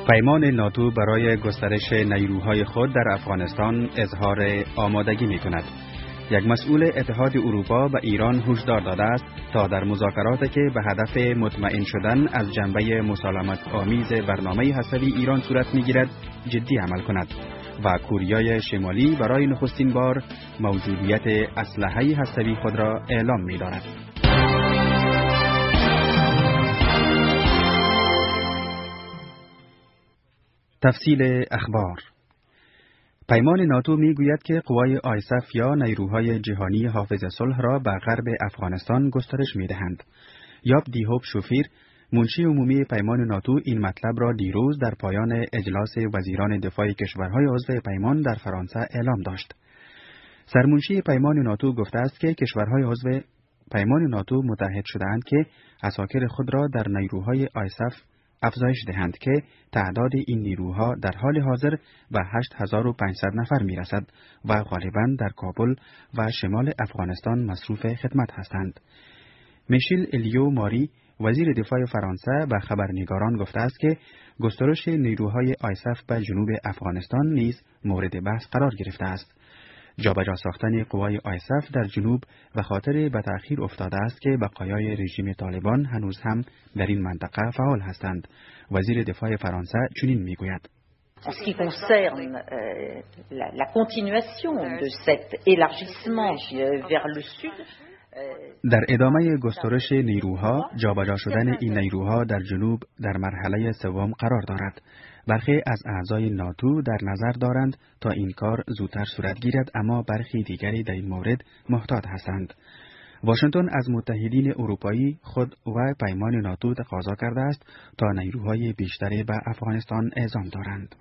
پیمان ناتو برای گسترش نیروهای خود در افغانستان اظهار آمادگی می‌کند. یک مسئول اتحاد اروپا به ایران هشدار داده است تا در مذاکراتی که به هدف مطمئن شدن از جنبه مسالمت آمیز برنامه هسته‌ای ایران صورت می‌گیرد جدی عمل کند و کوریای شمالی برای نخستین بار موجودیت اسلحه هسته‌ای خود را اعلام می‌دارد. تفصیل اخبار. پیمان ناتو میگوید که قوای آیسف یا نیروهای جهانی حافظ صلح را به غرب افغانستان گسترش میدهند. یاب دیهوب شوفیر، منشی عمومی پیمان ناتو، این مطلب را دیروز در پایان اجلاس وزیران دفاع کشورهای عضو پیمان در فرانسه اعلام داشت. سرمنشی پیمان ناتو گفته است که کشورهای عضو پیمان ناتو متحد شده‌اند که عساکر خود را در نیروهای آیسف افزایش دهند که تعداد این نیروها در حال حاضر به 8500 نفر میرسد و غالباً در کابل و شمال افغانستان مصروف خدمت هستند. میشیل الیو ماری، وزیر دفاع فرانسه، به خبرنگاران گفته است که گسترش نیروهای آیسف به جنوب افغانستان نیز مورد بحث قرار گرفته است. جابجا ساختن قوای آیسف در جنوب به خاطر به تأخیر افتاده است که بقایای رژیم طالبان هنوز هم در این منطقه فعال هستند. وزیر دفاع فرانسه چنین میگوید: En ce qui concerne la continuation de cet élargissement vers le sud, در ادامه گسترش نیروها، جابجا شدن این نیروها در جنوب در مرحله سوم قرار دارد. برخی از اعضای ناتو در نظر دارند تا این کار زودتر صورت گیرد، اما برخی دیگری در این مورد محتاط هستند. واشنگتن از متحدین اروپایی خود و پیمان ناتو تقاضا کرده است تا نیروهای بیشتری به افغانستان اعزام دارند.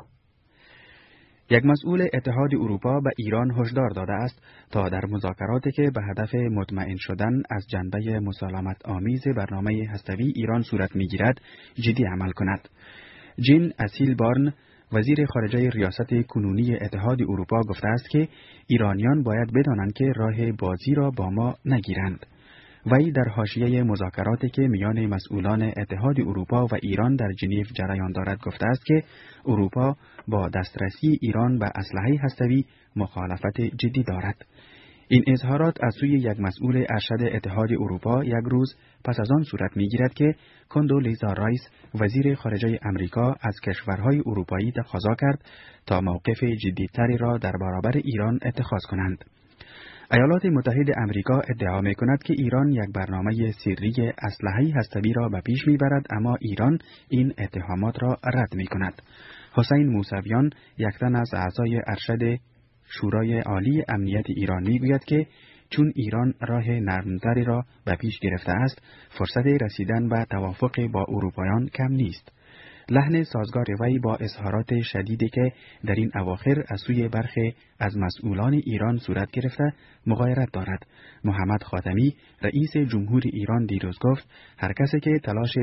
یک مسئول اتحاد اروپا به ایران هشدار داده است تا در مذاکراتی که به هدف مطمئن شدن از جنبه مسالمت آمیز برنامه هسته‌ای ایران صورت می‌گیرد جدی عمل کند. جین اسیل بارن، وزیر خارجه ریاست کنونی اتحاد اروپا، گفته است که ایرانیان باید بدانند که راه بازی را با ما نگیرند. وی در حاشیه مذاکراتی که میان مسئولان اتحاد اروپا و ایران در ژنو جریان دارد گفته است که اروپا با دسترسی ایران به اسلحه هسته‌ای مخالفت جدی دارد. این اظهارات از سوی یک مسئول ارشد اتحاد اروپا یک روز پس از آن صورت می‌گیرد که کندولیزا رایس، وزیر خارجه امریکا، از کشورهای اروپایی تقاضا کرد تا موقف جدی‌تری را در برابر ایران اتخاذ کنند. ایالات متحده امریکا ادعا می‌کند که ایران یک برنامه سری اسلحه هسته‌ای را به پیش می‌برد، اما ایران این اتهامات را رد می‌کند. حسین موسویان، یک تن از اعضای ارشد شورای عالی امنیت ایران، میگوید که چون ایران راه نرمتری را به پیش گرفته است، فرصت رسیدن به توافق با اروپایان کم نیست. لحن سازگار وی با اظهارات شدیدی که در این اواخر از سوی برخی از مسئولان ایران صورت گرفته مغایرت دارد. محمد خاتمی، رئیس جمهور ایران، دیروز گفت هر کسی که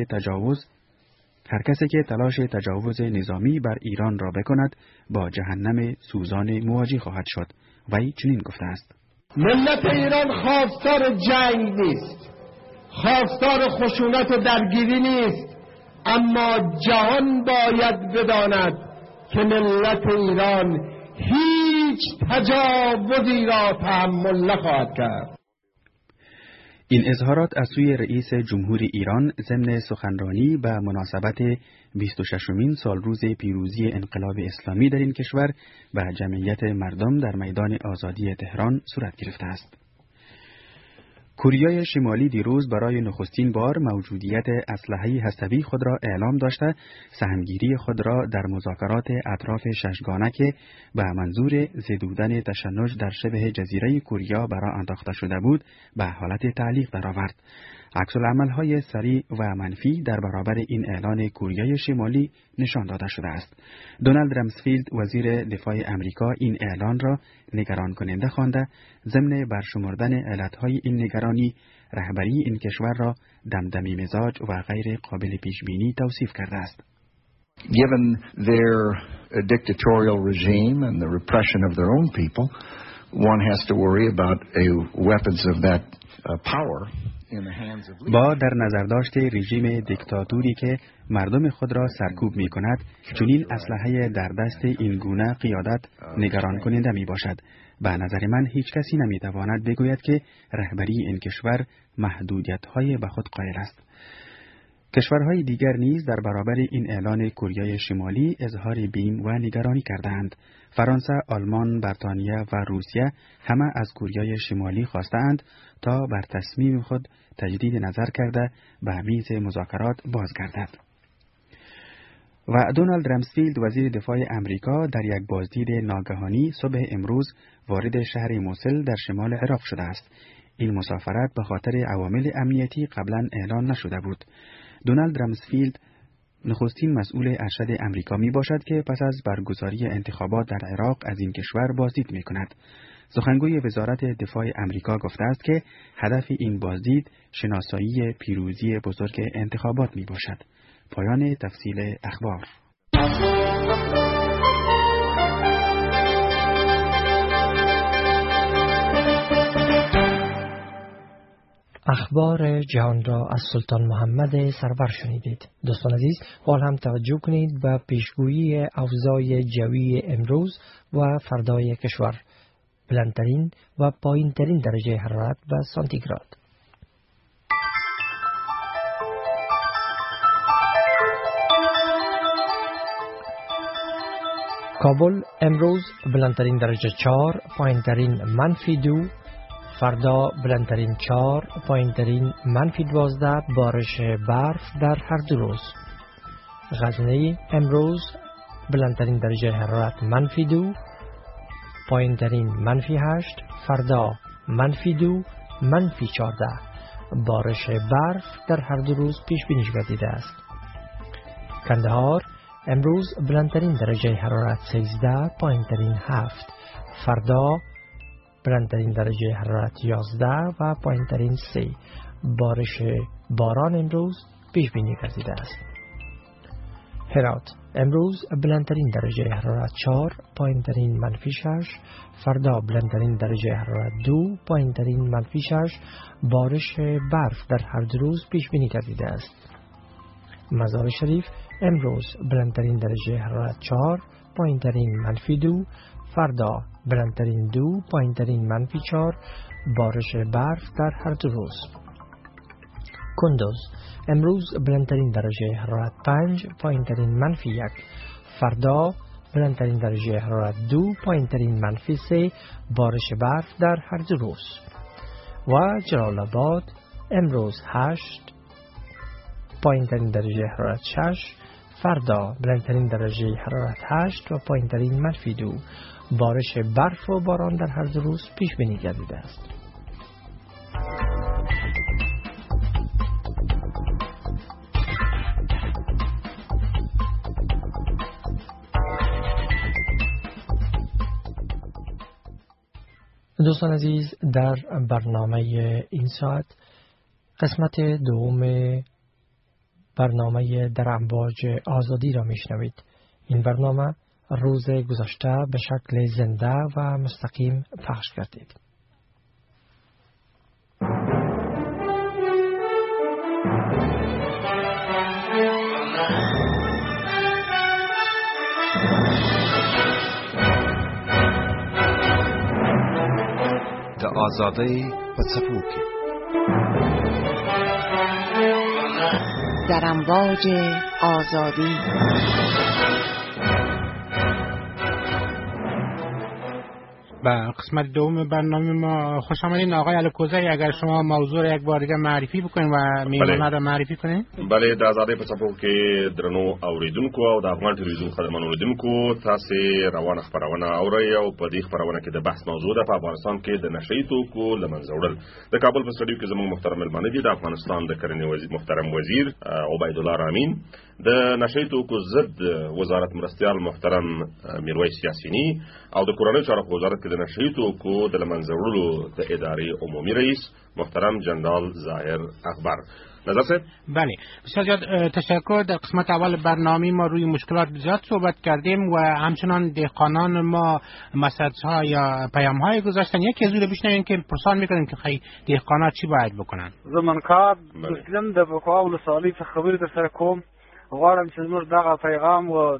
تلاش تجاوز نظامی بر ایران را بکند با جهنم سوزان مواجه خواهد شد. وی چنین گفته است: ملت ایران خواستار جنگ نیست، خواستار خشونت و درگیری نیست، اما جهان باید بداند که ملت ایران هیچ تجاوزی را تحمل نخواهد کرد. این اظهارات از سوی رئیس جمهور ایران ضمن سخنرانی به مناسبت 26مین سالروز پیروزی انقلاب اسلامی در این کشور به جمعیت مردم در میدان آزادی تهران صورت گرفته است. کوریای شمالی دیروز برای نخستین بار موجودیت اسلحه هسته‌ای خود را اعلام داشته سهمگیری خود را در مذاکرات اطراف ششگانه که به منظور زدودن تشنج در شبه جزیره کوریا برای انداخته شده بود به حالت تعلیق درآورد. عکس‌العمل‌های سریع و منفی در برابر این اعلان کوریای شمالی نشان داده شده است. دونالد رامسفیلد، وزیر دفاع امریکا، این اعلان را نگران کننده خوانده ضمن برشمردن علتهای این نگرانی رهبری این کشور را دمدمی مزاج و غیر قابل پیش بینی توصیف کرده است. Given their dictatorial regime and the repression of their own people, one has to worry about weapons of that power با در نظر داشت رژیم دیکتاتوری که مردم خود را سرکوب می کند، چنین اسلحه در دست این گونه قیادت نگران کننده می باشد. به نظر من هیچ کسی نمی تواند بگوید که رهبری این کشور محدودیت‌های به خود قائل است. کشورهای دیگر نیز در برابر این اعلان کره شمالی اظهار بیم و نگرانی کردند. فرانسه، آلمان، بریتانیا و روسیه همه از کره شمالی خواستند تا بر تصمیم خود تجدید نظر کرده به میز مذاکرات بازگردد. و دونالد رامسفیلد وزیر دفاع امریکا در یک بازدید ناگهانی صبح امروز وارد شهر موسل در شمال عراق شده است. این مسافرت به خاطر عوامل امنیتی قبلا اعلان نشده بود. دونالد رامسفیلد نخستین مسئول ارشد امریکا می باشد که پس از برگزاری انتخابات در عراق از این کشور بازدید می کند. سخنگوی وزارت دفاع امریکا گفته است که هدف این بازدید شناسایی پیروزی بزرگ انتخابات می باشد. پایان تفصیل اخبار. اخبار جهان را از سلطان محمد سرور شنیدید. دوستان عزیز، حال هم توجه کنید به پیشگویی اوضاع جوی امروز و فردای کشور. بلندترین و پایینترین درجه حرارت به سانتیگراد. کابل امروز بلندترین درجه 4، پایینترین -2. فردا بلندترین 4، پایینترین -12 بارش برف در هر دو روز. غزنی امروز بلندترین درجه حرارت -2، پایینترین -8. فردا -2، -14 بارش برف در هر دو روز پیش بینی شده است. کندهار امروز بلندترین درجه حرارت 13، پایینترین 7. فردا بلندترین درجه حرارت 11 و پایینترین 3. باران امروز پیش بینی گردیده است. هرات امروز بلندترین درجه حرارت 4، پایینترین -6. فردا بلندترین درجه حرارت 2، پایینترین -6 بارش برف در هر دو روز پیش بینی گردیده است. مزار شریف امروز بلندترین درجه حرارت 4، پایینترین -2. فردا بلندترین 2، پایینترین -4 بارش برف در هر دو روز. کندوز امروز بلندترین درجه حرارت 5، پایینترین -1. فردا بلندترین درجه حرارت 2، پایینترین -3 بارش برف در هر دو روز. و جلال آباد امروز 8، پایینترین درجه حرارت 6. فردا بلندترین درجه حرارت 8 و پایینترین -2 بارش برف و باران در هر دو روز پیش بینی گردیده است. دوستان عزیز، در برنامه این ساعت قسمت دوم برنامه در امواج آزادی را میشنوید. این برنامه روز گذشته به شکل زنده و مستقیم پخش گردید. د آزادی په څپو کې در امواج آزادی. به قسمت دوم برنامه ما خوش آمدید آقای الکوزی. اگر شما موضوع را یک بار دیگه معرفی بکنید و میهمانان را معرفی کنید. بله، د آزادۍ په څپو کې درنو اوریدونکو او د افغان ټلویزیون خدماتو اوریدونکو، تاسو روانه خبرونه اورئ او په دې خبرونه کې د بحث موضوع ده په افغانستان کې د نشئی توکو له منځه وړل. د کابل په سټډیو کې زموږ محترم ملمانه دي د افغانستان د کرنې محترم وزیر عبیدالله رامین، د نشئی توکو ضد وزارت مرستیال محترم میرویس یاسینی او د کورنۍ چارو وزارت د نشئی توکو د منځه وړلو د ادارې عمومي رئیس محترم جنرال ظاهر اکبر. نظر صاحب؟ بله، بسیار زیاد تشکر. در قسمت اول برنامه ما روی مشکلات زیاد صحبت کردیم و همچنان دهقانان ما مسج‌ها یا پیام‌های گذاشتن. یکی از اون رو بشنویم که پرسان می‌کنیم که خیلی دهقانان چی باید بکنن. زمانکار مسلم د بقوا ولسوالۍ څخه خبرې در سره کوم. غواړم چې زموږ دغه پیغام و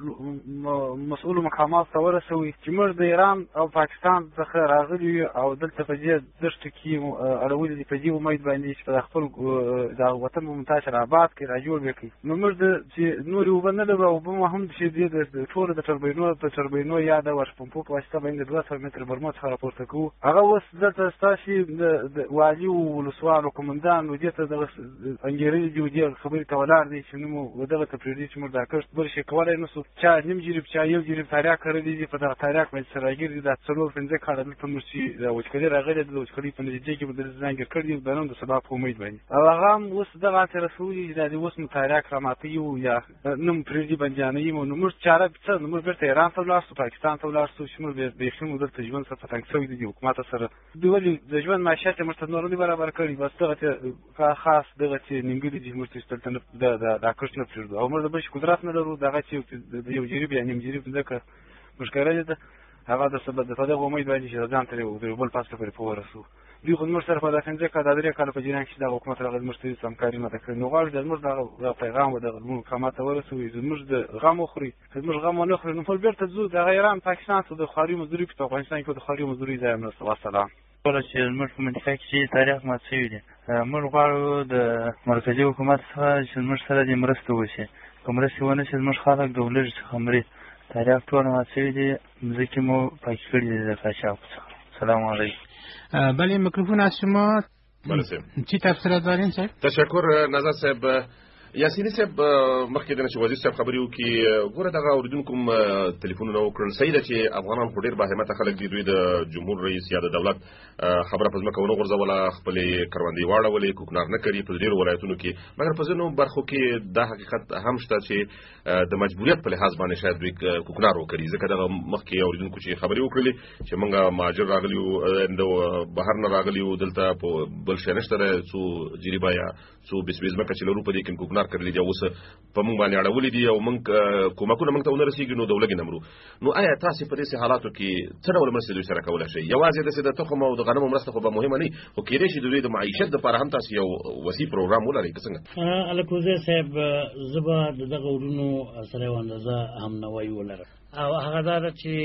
مسؤلو مقامات ته ورسوي چې موږ د ایران او پاکستان څخه راغلي یو او دلته په دې دښتو کې اړولي دي، په دې امید باندې چې په خپل د وطن په منتشر آباد کې راجوړ وکړي. نو موږ چې نورې اوبه نه لرو، اوبه مو هم چې دې د ټولو د ټربینو یا د ورشپمپو په واسطه باندې 200 متره برمو څخه راپورته کوو. هغه اوس دلته ستاسې د والي او ولسوال قومندان و دې ته دغه انګېرلي دي و دې خبرې ته ولاړ دی چې نو دغه پرېږدي چې موږ دا کښت بل شي کولی نه شو. چا نیم جریب چا یو جریب تاریخ کړلی دي، په دغه تاریخ باندې سره راګرځي دا 4-5 کاله دلته موږ چې د وچکالي راغلې د وچکالۍ په نتیجه کې به دلته ځانګړي کړي دي د نن د سبا په امید باندې. او هغه هم اوس دغسې رسولي چې دا د اوس مو تاریخ راماتوي وو یا نه مو پرېږدي بندیانوي مو. نو موږ چاره څه، نو موږ بېرته ایران ته ولاړ شو، پاکستان ته ولاړ شو چې موږ بیخي مو دلته ژوند سره په تنګ شوي دي حکومت سره. دوی ولې د ژوند معیشت یې موږ ته نور نه دي برابر کړي، بس دغسې خاص دغسې نیمګړي دي موږ ته چې دلته دا کښت نه پرېږدو. او موږ د بل شي قدرت نه لرو، دغه چې یو جریب یا نیم جریب ځکه موږ کرلې ده هغه د په دغه امید باندې چې ځان ته د بل فصل پورې په ورسو. دوی خو زموږ سره په دغه 5 کاله 3 کاله په جریان کې د حکومت راغلی زموږ ته همکاري نه ده کړې. نو غواړو چې زموږ دغه پیغام و دغه مقامات ته ورسوي، زموږ د غم وخوري، زموږ غم ونه خوري. نو خپل بېرته ځو دغه ایران پاکستان ته د خواري مزدوري په افغانستان کې د خواري مزدوري ځای مرسته. وسلام. کله چې زموږ په منطقه کې چې تاریخ مات شوي دي، موږ غواړو د مرکزي حکومت څخه چې زموږ سره دې مرسته وشي. که مرستې ونه شي زموږ خلک د ولږې څخه مري. تاریخ ټول مات شوي دي، مځکې مو پاکې کړي دي د قاچاقو څخه. سلام علیکم. بله، میکروفون از شما. بله صاحب. چی تفسیرات دارین صاحب؟ تشکر نظر صاحب. یاسینی صاحب مخکې د وزیر صاحب خبرې وکړي، ګوره دغه اورېدونکو هم تلیفونونه وکړل. صحیح ده چې افغانان خو ډېر باهمته خلک دي، دوی د جمهور رئیس یا د دولت خبره په ځمکه ونه غورځوله، خپلې کروندې واړولې، کوکنار نه کړي په ډېرو ولایتونو کې. مګر په ځینو برخو کې دا حقیقت هم شته چې د مجبوریت په لحاظ باندې شاید دوی کوکنار وکړي. ځکه دغه مخکې اورېدونکو چې خبرې وکړلې چې موږ مهاجر راغلي یو، د بهر نه راغلي یو، دلته په بل شی نشته دی، څو جریبه یا څو بسبیز ځمکه چې لرو په دې کې کوکنار کړلي دي، اوس په موږ باندې اړولي دي او موږ کومکونه موږ ته ونه رسېږي، نو د ولږې نه مرو. نو آیا تاسې په داسې حالاتو کې څه ډول مرستې دوی سره کولی شئ؟ یوازې داسې د تخم او د غنمو مرسته خو به مهمه نه وي، خو کېدای شي د دوی د معیشت دپاره هم تاسې یو وسیع پروګرام ولرئ که څنګه؟ الکوزی صاحب، زه به د دغه ورونو سره یو اندازه همنوایي ولرم، او هغه دا ده چې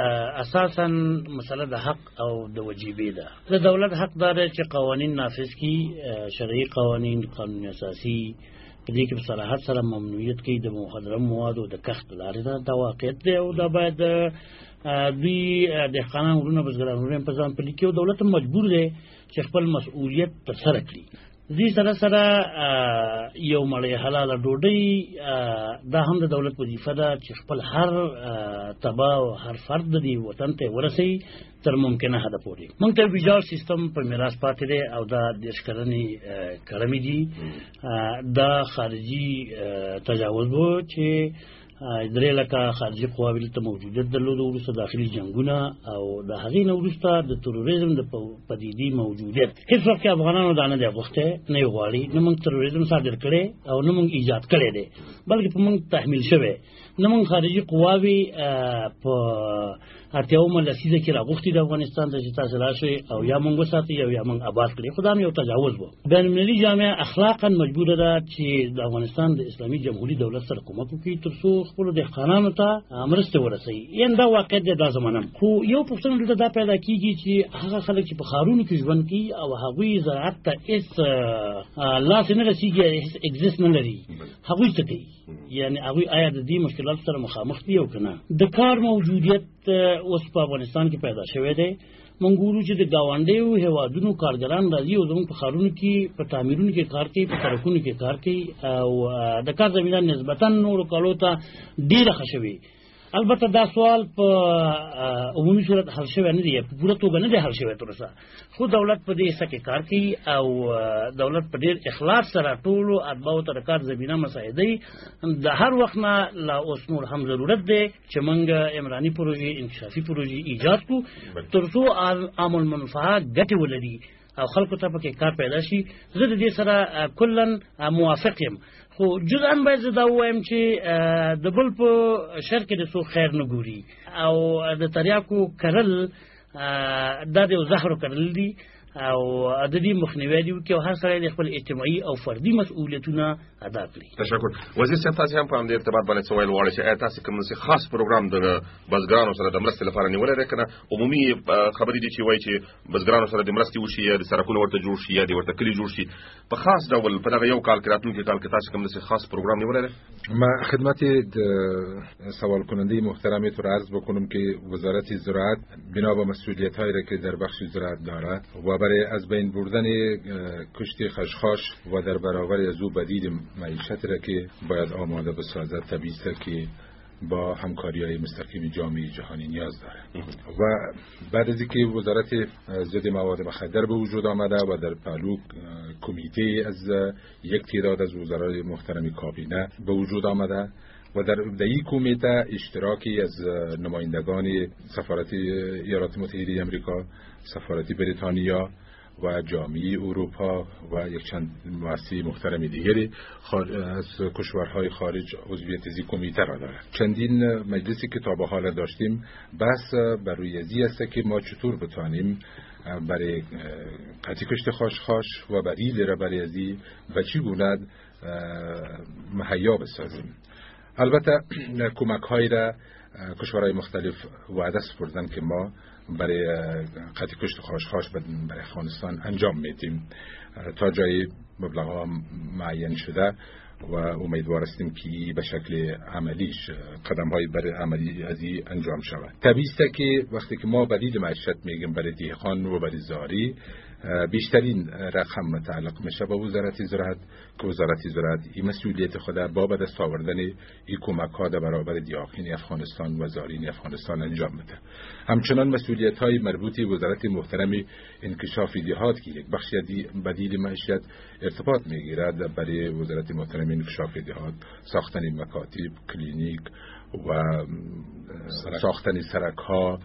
اساسا مسله د حق او د وجیبې ده. د دولت حق دا ده چې قوانین نافذ کړي، شرعي قوانین، قانون اساسي، په دې کې په صراحت سره ممنوعیت کوي د مخدره موادو د کښت لارې. دا واقعیت دی او دا باید دوی دهقانان ورونه بزګران ورونه په ځان پلي کړي او دولت هم مجبور دی چې خپل مسؤلیت ترسره کړي. دې سره یو مړۍ حلاله ډوډۍ دا هم د دولت وظیفه ده چې خپل هر تبا او هر فرد د دې وطن ته ورسوي تر ممکنه حده پورې. موږ ته ویجاړ سیستم په میراث پاتې دی او دا 10 کلنې کړمې دي. دا خارجي تجاوز و چې 3 لکه خارجي قواوې ته موجودیت درلود، وروسته داخلي جنګونه او د هغې نه وروسته د تروریزم د پدیدې موجودیت. هېڅ وخت افغانانو دا نه دی غوښتی، نه یې غواړي، نه موږ تروریزم صادر کړی او نه موږ ایجاد کړی دی، بلکې په موږ تحمیل شوی. نه موږ خارجي قواوې په 80مه لسیزه کې راغوښتي د افغانستان ته چې تاسې راشئ او یا موږ وساتئ او یا موږ آباد کړئ. خو دا هم یو تجاوز و. بینالمللي جامعه اخلاقا مجبوره ده چې د افغانستان د اسلامي جمهوري دولت سره کومک وکړي تر څو خپلو دهقانانو ته مرستې ورسوي. یعنې دا واقعیت دی، دا زمانم. خو یو پوښتنه دلته دا پیدا کېږي چې هغه خلک چې په ښارونو کې ژوند کوي او هغوی زراعت ته هېڅ لاس نه رسېږي، هېڅ اګزست نه لري، هغوی څه کوي؟ یعنې هغوی آیا د دې مشکلاتو سره مخامخ دي او که نه؟ د کار موجودیت اوس په افغانستان کې پیدا شوی دی. موږ ګورو چې د ګاونډیو هېوادونو کارګران راځي او زموږ په ښارونو کې په تعمیرونو کې کار کوي، په سړکونو کې کار کوي او د کار زمینه نسبتا نورو کالو ته ډېره ښه شوې. البته دا سوال په عمومي صورت حل شوی نه دی، په پوره توګه نه دی حل شوی تر اوسه، خو دولت په دې حصه کې کار کوي او دولت په ډېر اخلاص سره ټولو اتباعو ته د کار زمینه مساعدوي. د هر وخت نه لا اوس نور هم ضرورت دی چې موږ عمراني پروژې، انکشافي پروژې ایجاد کړو تر څو عام المنفعه ګټې ولري او خلکو ته پکې کار پیدا شي. زه د دې سره کلا موافق یم، خو جزءا باید زه دا ووایم چې د بل په شر کې د څوک خیر نه ګوري او د تریاکو کرل دا د یو زهرو کرل دي او د دې مخنیوی دی چې هر سړی د خپل اجتماعي او فردي مسؤلیتونه ادا کړي. تشکر. وزیر صاحب تاسو هم په دې ارتباط باندې څه ویل غواړئ چې تاسو کوم څه خاص پروګرام د بزګرانو سره د مرستې لپاره نیولای دی کنه؟ عمومي خبرې دي چې وایي چې بزګرانو سره د مرستې وشي یا د سرکونو ورته جوړ شي یا د ورته کلی جوړ شي، په خاص ډول په دغه یو کال کې راتلونکي کال کې تاسو کوم څه خاص پروګرام نیولای دی؟ ما خدمت سوال کننده محترم تو عرض بکنم که وزارت زراعت بنا به مسئولیت‌هایی را که در بخش زراعت دارد و برای از بین بردن کشت خشخاش و در برابر از او بدیل معیشت را که باید آماده بسازد، طبیعی است که با همکاری‌های مستقیم جامعه جهانی نیاز دارد. و بعد از اینکه وزارت ضد مواد مخدر به وجود آمده و در پهلو کمیته از یک تعداد از وزرای محترم کابینه به وجود آمده و در این کمیته اشتراکی از نمایندگان سفارت ایالات متحده آمریکا، سفارت بریتانیا و جامعه اروپا و یک چند مؤسسه محترم دیگری از کشورهای خارج عضویت از این کمیته را دارد. چندین مجلسی که تا به حال داشتیم بحث بر روی ازی است که ما چطور بتوانیم برای قطعی کشت خشخاش و بدیل را برای ازی و چی گونه مهیا بسازیم. البته کمک های را کشورهای مختلف وعده سپردن که ما برای قطعی کشت خشخاش برای افغانستان انجام میدیم تا جای مبلغ معین شده و امیدوار هستیم که به شکل عملیش قدم های برای عملی ازی انجام شود. طبیعی است که وقتی که ما بدیل معیشت میگیم برای دهقان و برای زاری، بیشترین رقم متعلق میشه با وزارت زراعت که وزارت زراعت این مسئولیت خود با به دست آوردن این کمک ها در برابر دیاقین افغانستان و زارین افغانستان انجام میده. همچنان مسئولیت های مربوط وزارت محترم انکشاف دهات که یک بخش بدیل معیشت ارتباط میگیرد برای وزارت محترم انکشاف دهات، ساختن مکاتب، کلینیک و ساختن سرک ها،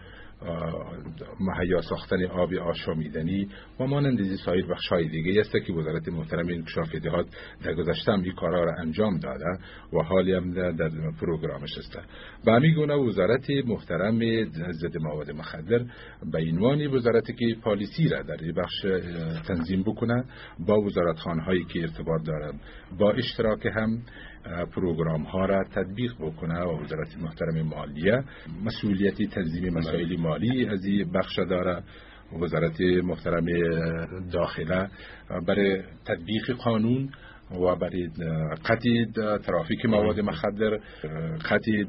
مهیا ساختن آب آشامیدنی و مانند سایر بخش‌های دیگه است که وزارت محترم انکشاف دهات در گذشته هم این کارا را انجام داده و حالی هم در پروگرامش است. به همین گونه وزارت محترم ضد مواد مخدر به عنوان وزارتی که پالیسی را در این بخش تنظیم بکنه، با وزارتخانه‌هایی که ارتباط دارند با اشتراک هم پروگرام ها را تطبیق بکنه و وزارت محترم مالیه مسئولیتی تنظیم مسائل مالی از این بخش داره. وزارت محترم داخله برای تطبیق قانون و برای قطع ترافیک مواد مخدر، قطع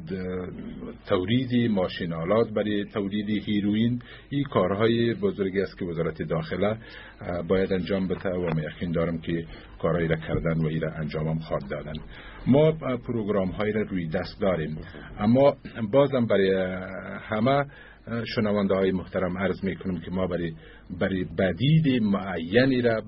تولید ماشین آلات برای تولید هیروئین، این کارهای بزرگی است که وزارت داخله باید انجام بده و من یقین دارم که کارهایی را کردن و این را انجام هم خواهد دادن. ما پروگرام هایی را روی دست داریم، اما بازم برای همه شنونده های محترم عرض میکنم که ما برای بدیل معینی را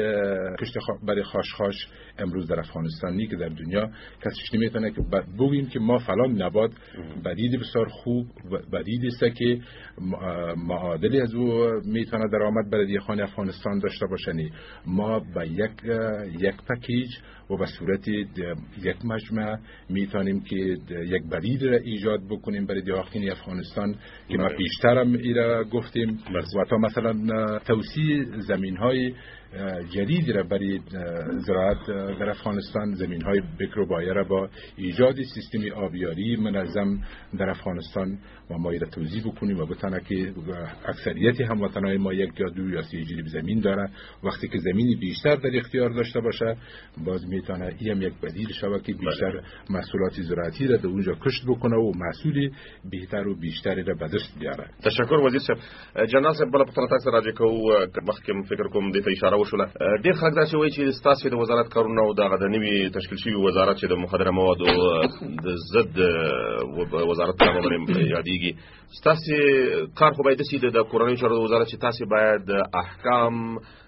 برای خشخاش امروز در افغانستان نی که در دنیا کسیش نمیتونه که بگوییم که ما فلان نبات بدیل بسیار خوب بدیلی است که معادلی از او میتونه درآمد برای دیخان افغانستان داشته باشنی. ما با یک پکیج و به صورت یک مجمع میتونیم که یک بدیل را ایجاد بکنیم برای دیخان افغانستان که ما پیشترم ایرا گفتیم و تا مثلا توسیع زمین های جدید را برای زراعت در افغانستان، زمین های بکر و بایه را با ایجاد سیستمی آبیاری منظم در افغانستان و ما را توضیح بکنیم و بتانه که اکثریت هموطنهای ما یک یا دو یا سی جریب زمین داره. وقتی که زمینی بیشتر در اختیار داشته باشه باز میتونه این یک بدیل شود که بیشتر محصولات زراعتی را در اونجا کشت بکنه و محصول بهتر و بیشتری را به دست بیاره. تشکر وزیر صاحب. جناب صاحب بل پتر تاسو راځي کو مخکې فکر کوم د اشاره وشوله ډیر خلک دا چې وایي چې ستاسو د وزارت کارونه او دغه د نوي تشکیل شوی وزارت چې د مخدره موادو د ضد وزارت په نوم یادېږي، ستاسو کار خو باید د کورنۍ چارو وزارت چې تاسو باید احکام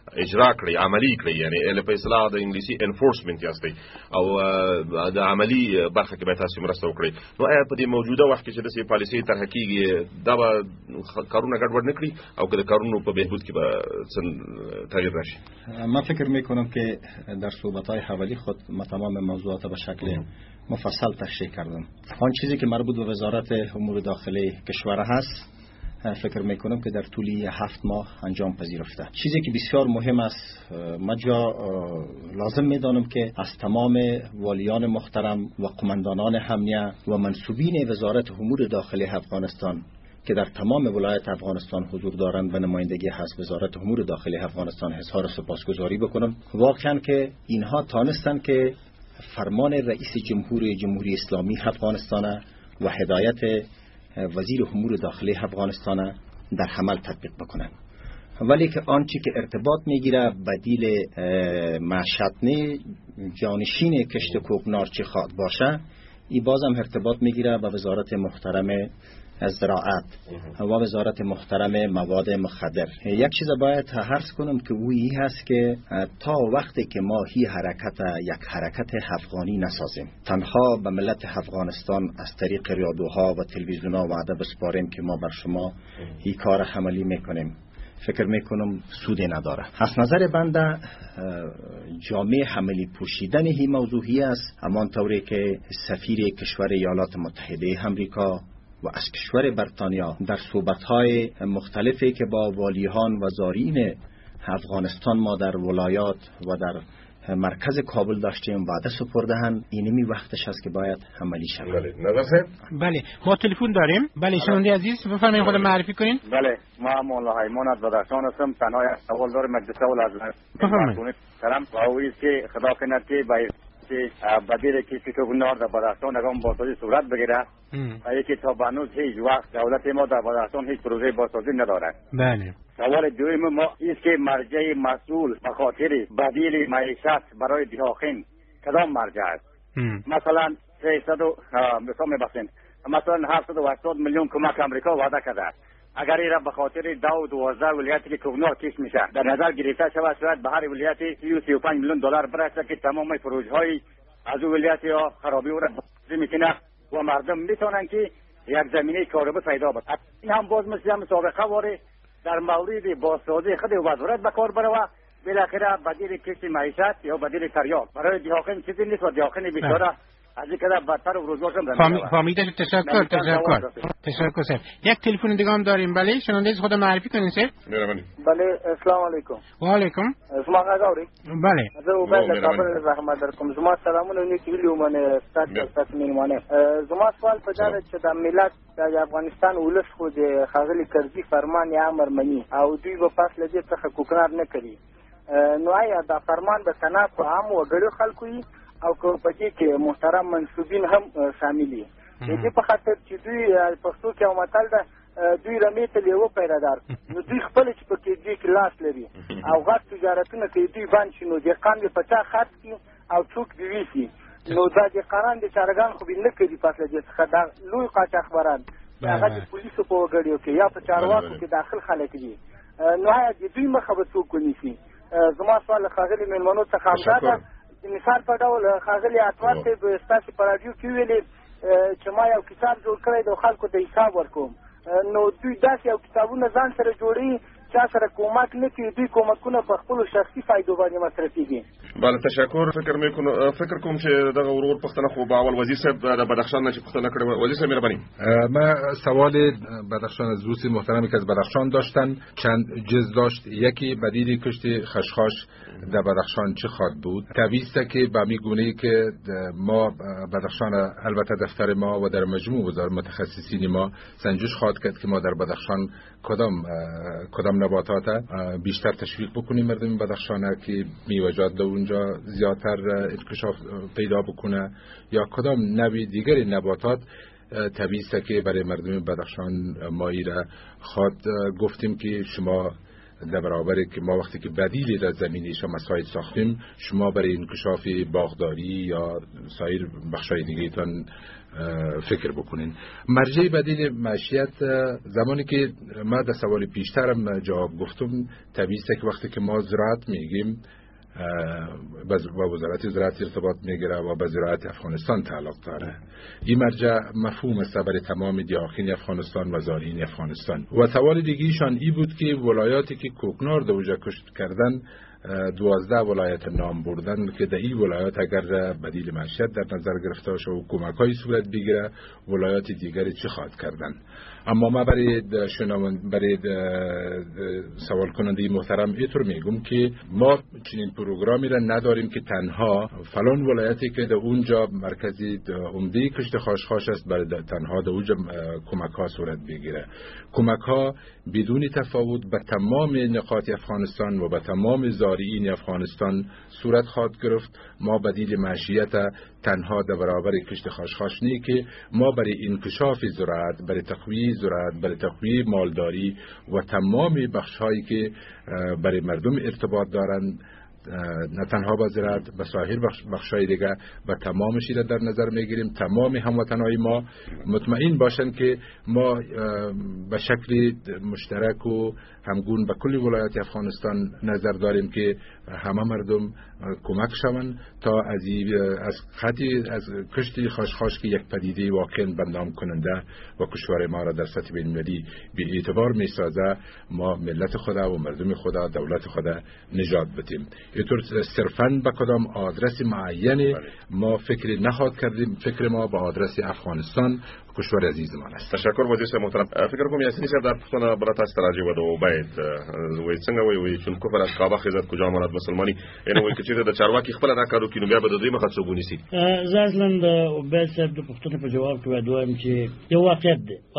اجرا کړی عملی کړی یعنی په اصطلاح د انګلیسي انفورسمنت یاستئ او د عملی برخه کې به تاسو مرسته وکړئ نو آیا په دې موجوده وخت کې چې د پالیسي طرح کیږي دا به کارونه ګډوډ نه کړي او که د کارونو په بهبود کې به تغییر راشي؟ من فکر میکنم که در صحبت‌های حوالی خود ما تمام موضوعات به شکل مفصل تشریح کردم. آن چیزی که مربوط به وزارت امور داخلی کشور هست فکر میکنم که در طول 7 ماه انجام پذیرفته. چیزی که بسیار مهم است من لازم میدانم که از تمام والیان محترم و قماندانان امنیه و منصوبین وزارت امور داخلی افغانستان که در تمام ولایت افغانستان حضور دارند به نمایندگی حزب وزارت امور داخلی افغانستان اظهار سپاسگزاری بکنم. واقعا که اینها تانستند که فرمان رئیس جمهوری اسلامی افغانستان و هدایت وزیر امور داخلی افغانستان در عمل تطبیق بکنند. ولی که آنچه که ارتباط میگیره بدیل معشتنه جانشین کشت کوکنار چه خواهد باشه این بازم ارتباط میگیره به وزارت محترم زراعت و وزارت محترم مواد مخدر. یک چیز باید عرض کنم که این هست که تا وقتی که ما یک حرکت افغانی نسازیم تنها به ملت افغانستان از طریق رادیوها و تلویزیونها وعده بسپاریم که ما بر شما این کار عملی میکنیم فکر میکنم سودی نداره. از نظر بنده جامعه عملی پوشیدن این موضوعی است همان طوری که سفیر کشور ایالات متحده آمریکا و از کشور بریتانیا در صحبت‌های مختلفی که با والیان و زارین افغانستان ما در ولایات و در مرکز کابل داشتیم وعده سپرده‌اند اینمی وقتش است که باید عملی شود. بله ما تلفن داریم. بله شنونده عزیز بفرمایید خود معرفی کنین. بله ما مولا حیمان از بدخشان هستم. تنها سوال دارم مجلس اول از بفرمایید سلام و اویی که خدا کند که که بدیل کسی که گناه در بدخشان اگه بازسازی صورت بگیره و یکی تا بانوز هیچ وقت دولت ما در بدخشان هیچ پروژه بازسازی نداره. بله سوال دوم ما است که مرجع مسئول به خاطر بدیل معیشت برای دیهاخین کدام مرجع است؟ مثلا 300 مثلا 780 میلیون کمک امریکا وعده کرده اگر این را به خاطر 12 ولایتی که کوکنار کش میشه در نظر گرفته شود شاید به هر ولایت 35 میلیون دلار برسه که تمام پروژه های از ولایت ها خرابی او را بازسازی میکنه و مردم میتونن که یک زمینه کاربر پیدا بشه. این هم باز مثل هم سابقه واره در مورد بازسازی خود وزارت به کار بره و بالاخره بدیل کش معیشت یا بدیل تریاک برای دیهاخین چیزی نیست و دیهاخین بیچاره از این کده بدتر و روزگار شم فهمیده. تشکر سر. یک تلفن دیگه هم داریم. بله شنونده خود معرفی کنین سر. بله السلام علیکم. و علیکم. شما غاوری. بله. زه عبید کابل رحمت درکم. زما سلامونه نیک ویلو من ستاسو میلمانه. زما سوال په دا چې د ملت د افغانستان ولس خو د خاغلی کرزي فرمان یا امر مني او دوی په فاصله دې څخه کوکنار نه کوي. نو آیا دا فرمان به تناقض عام وګړو خلکو او که په دې کې محترم منصوبین هم شامل دي. دې په خاطر چې دوی پښتو کې او متل ده دوی رمې ته لیو پیدادار نو دوی خپل چې په کې دوی کلاس لري او غټ تجارتونه کوي دوی باندې شنو دي قام په چا خاط کې او څوک دی ویسي نو دا د قانون د چارګان خو بل نه کوي پاتله دي څخه دا لوی قاچ اخبارات هغه د پولیسو په وګړیو کې یا په چارواکو کې داخل خلک دي نو آیا د دوی مخه به څوک ونیسي؟ زما سوال خاغلی مېلمنو څخه همدا مثال په ډول خاغلی اتوار ته به ستاسو په رادیو کې ویلي چې ما یو کتاب جوړ کړی د خلکو ته حساب ورکوم نو دوی داسې یو کتابونه ځان سره جوړي چا سره کومک نه کوي دوی کومکونه په خپل شخصي فایدو باندې مصرفيږي. بله تشکر. فکر کوم چې دغه ورور پښتنه خو باول وزیر صاحب د بدخشان نه چې پښتنه کړې وزیر صاحب مهرباني ما سوال بدخشان از دوست محترمی که از بدخشان داشتن چند جز داشت. یکی بدیل کشت خشخاش در بدخشان چه خواهد بود؟ طبیعی است که به می گونه‌ای که ما بدخشان البته دفتر ما و در مجموع وزارت متخصصین ما سنجش خواهد کرد که ما در بدخشان کدام نباتات بیشتر تشویق بکنیم مردم بدخشان که میوه‌جات در اونجا زیادتر انکشاف پیدا بکنه یا کدام نوع دیگر نباتات طبیعی است که برای مردم بدخشان ما را خواهد گفتیم که شما در برابر که ما وقتی که بدیلی در زمین شما مساعد ساختیم، شما برای انکشاف باغداری یا سایر بخشای دیگه تان فکر بکنین. مرجع بدیل معیشت، زمانی که ما در سوال پیشترم جواب گفتم، طبیعیه که وقتی که ما زراعت میگیم با وزارت زراعت ارتباط میگیره و با زراعت افغانستان تعلق داره. این مرجع مفهوم است برای تمام دیاخین افغانستان و زارعین افغانستان. و سوال دیگه‌ایشان ای بود که ولایاتی که کوکنار در اونجا کشت کردن 12 ولایت نام بردن که در این ولایات اگر بدیل معیشت در نظر گرفته باشه و کمک‌های صورت بگیره، ولایات دیگری چه خواهد کردن. اما ما برای سوال کننده محترم اینطور میگم که ما چنین پروگرامی را نداریم که تنها فلان ولایتی که در اونجا مرکزی عمده کشت خاشخاش است برای تنها در اونجا کمک‌ها صورت بگیره. کمک‌ها بدون تفاوت به تمام نقاط افغانستان و به تمام زارعین افغانستان صورت خواهد گرفت. ما بدیل معیشت تنها در برابر کشت خاشخاش نی که ما برای انکشاف زراعت، برای تقویه زراعت، برای تقویه مالداری و تمام بخش‌هایی که برای مردم ارتباط دارند، نه تنها با زراعت، به سایر بخش‌های دیگه و تمامش را در نظر میگیریم. تمام هموطنهای ما مطمئن باشن که ما به شکل مشترک و همگون به کل ولایات افغانستان نظر داریم که همه مردم کمک شوند تا از کشت خاشخاش که یک پدیده واقعا بدنام کننده و کشور ما را در سطح بین‌المللی به اعتبار میسازه، ما ملت خدا و مردم خدا، دولت خدا نجات بدیم. اینطور صرفاً به کدام آدرس معین ما فکر نخواهد کردیم. فکر ما به آدرس افغانستان، کشور عزیزمان است. تشکر وزیر صاحب محترم. فکر کوم یاسین صاحب در پښتون برات است راځي و د وبایت وای څنګه وای چون کو پر از کعبه خزت کجا مراد مسلمانی ان وای چې د چارواکي خپل نه کارو کینو بیا به د دوی مخه څوګونی سي. ځاسلند وبایت صاحب د پښتون په جواب کې وایم چې یو واقعیت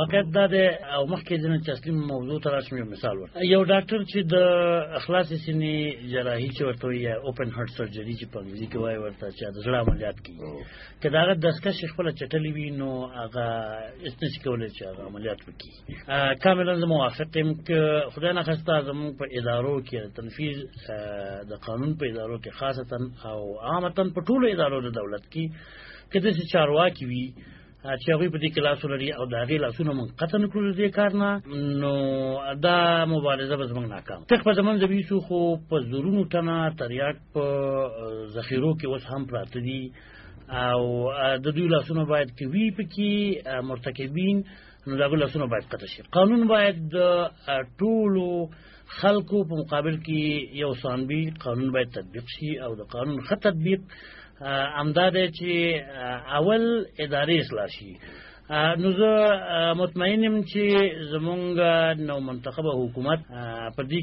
ده او مخکې ځنه تسلیم موضوع ته راشم. یو مثال ور یو ډاکټر چې د اخلاص سینې جراحي چې ورته وي اوپن هارت سرجري چې په انګلیسي کې وای ورته چې د زړه عملیات کوي، کله هغه د اسکه خپل چټلې وي نو هغه استنسی کولای چې عملیات وکړي. کاملا زه موافق یم که خدای نخواسته زموږ په ادارو کې تنفیذ د قانون په ادارو کې خاصتا او عامتا په ټولو ادارو د دولت کې که داسې چارواکي وي چې هغوی په دې کې لاس ولري او د هغې لاسونه منقطع نه کړو د دې کار نه، نو دا مبارزه به زموږ ناکام. تک په زمن زبیسو خو په زرونو تنه تریاک په ذخیرو کې اوس هم پراته دي او د دوی لاسونه باید که وی پکې مرتکبین نو دغه لاسونه باید قطع شي. قانون باید د ټولو خلکو په مقابل کې یو سانبي قانون باید تطبیق شي او د قانون ښه تطبیق امداده چې اول ادارې اصلاح شي. نو زه مطمئن یم چې زمونږ نو منتخبه حکومت په دې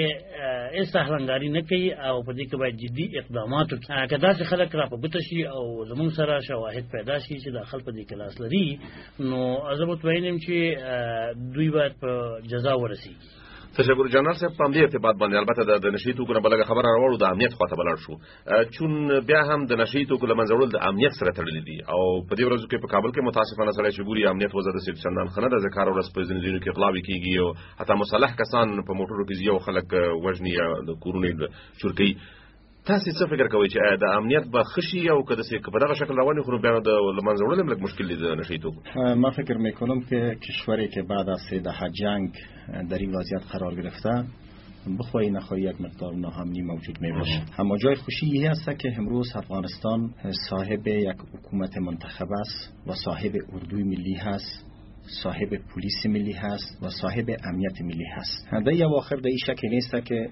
کې استهلنګاري نه کوي او په دې کې باید جدي اقدامات وکړي. که داسې خلک را په ګوته شي او زمونږ سره شواهد پیدا شي چې داخل په دې کې لاس لري، نو زه مطمئن یم چې دوی باید په جزا ورسیږي. تشکر جنرال صاحب. په دې ارتباط باندې البته د نشي توکو نه بلګه خبره راوړو د امنیت خواته بلل شو، چون بیا هم د نشي توکو له منځه وړل د امنیت سره تړلې دي او په دې ورځو کې په کابل کې متاسفانه سره چې ګوري امنیت وزارت سید چندان خنه د ذکر ورځ په ځینو کې اغلاوي کیږي او حتی مصالح کسان په موټرو کې یو خلک وژني یا د کورونو چورکي. تاسو څه فکر کوئ چې د امنیت به خشي او که داسې په دغه شکل رواني خو بیا د منځه وړل هم مشکل دي د نشي توکو؟ ما فکر میکنم که کشوری که بعد از 3 دهه جنگ در این وضعیت قرار گرفته بخواهی نخواهی یک مقدار ناامنی موجود می باشه. اما جای خوشی یه است که امروز افغانستان صاحب یک حکومت منتخب است و صاحب اردوی ملی هست، صاحب پلیس ملی هست و صاحب امنیت ملی هست. در اواخر در این شکل نیست که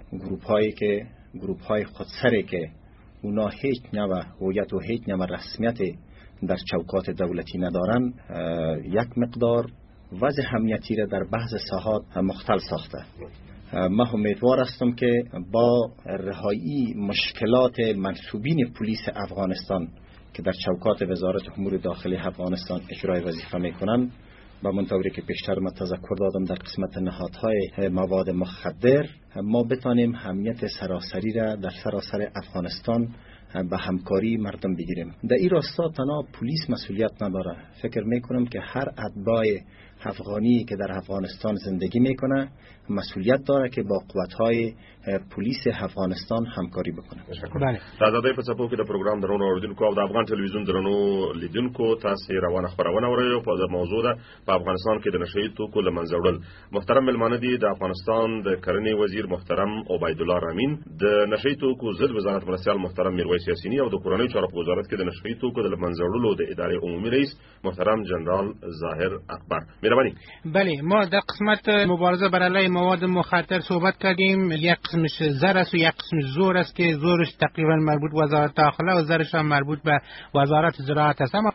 گروپ های خودسره که اونا هیچ نوع هویت و هیچ نوع رسمیت در چوکات دولتی ندارن یک مقدار وضع امنیتی را در بعض ساحات مختل ساخته. من امیدوار هستم که با رهایی مشکلات منسوبین پلیس افغانستان که در چوکات وزارت امور داخلی افغانستان اجرای وظیفه میکنن، با منطوری که پیشتر من تذکر دادم در قسمت نهادهای مواد مخدر، ما بتانیم امنیت سراسری را در سراسر افغانستان به همکاری مردم بگیریم. در این راستا تنها پلیس مسئولیت نداره. فکر میکنم که هر اتباع افغانی که در افغانستان زندگی میکنه مسئولیت داره که با قوت‌های پلیس افغانستان همکاری بکنه. بله. تازه په څپو کې د پروګرام درونو اوریدونکو او د افغان ټلویزیون درونو لیدونکو تاسو روانه خبرونه اورئ په موضوع ده په افغانستان کې د نشئی توکو له منځه وړل. محترم ملمانه دي د افغانستان د کرنې وزیر محترم عبید الله رامین، د نشئی توکو ضد وزارت مرستیال محترم میرویس یاسینی او د کورنۍ چارو په وزارت کې د نشئی توکو د منځه وړلو د ادارې عمومي رئیس محترم جنرال ظاهر اکبر. مهربانی. بله، ما در قسمت مبارزه بر علیه مواد مخدر صحبت کردیم. یک قسمش زر است و یک قسمش زور است که زورش تقریبا مربوط به وزارت داخله و زرش هم مربوط به وزارت زراعت است.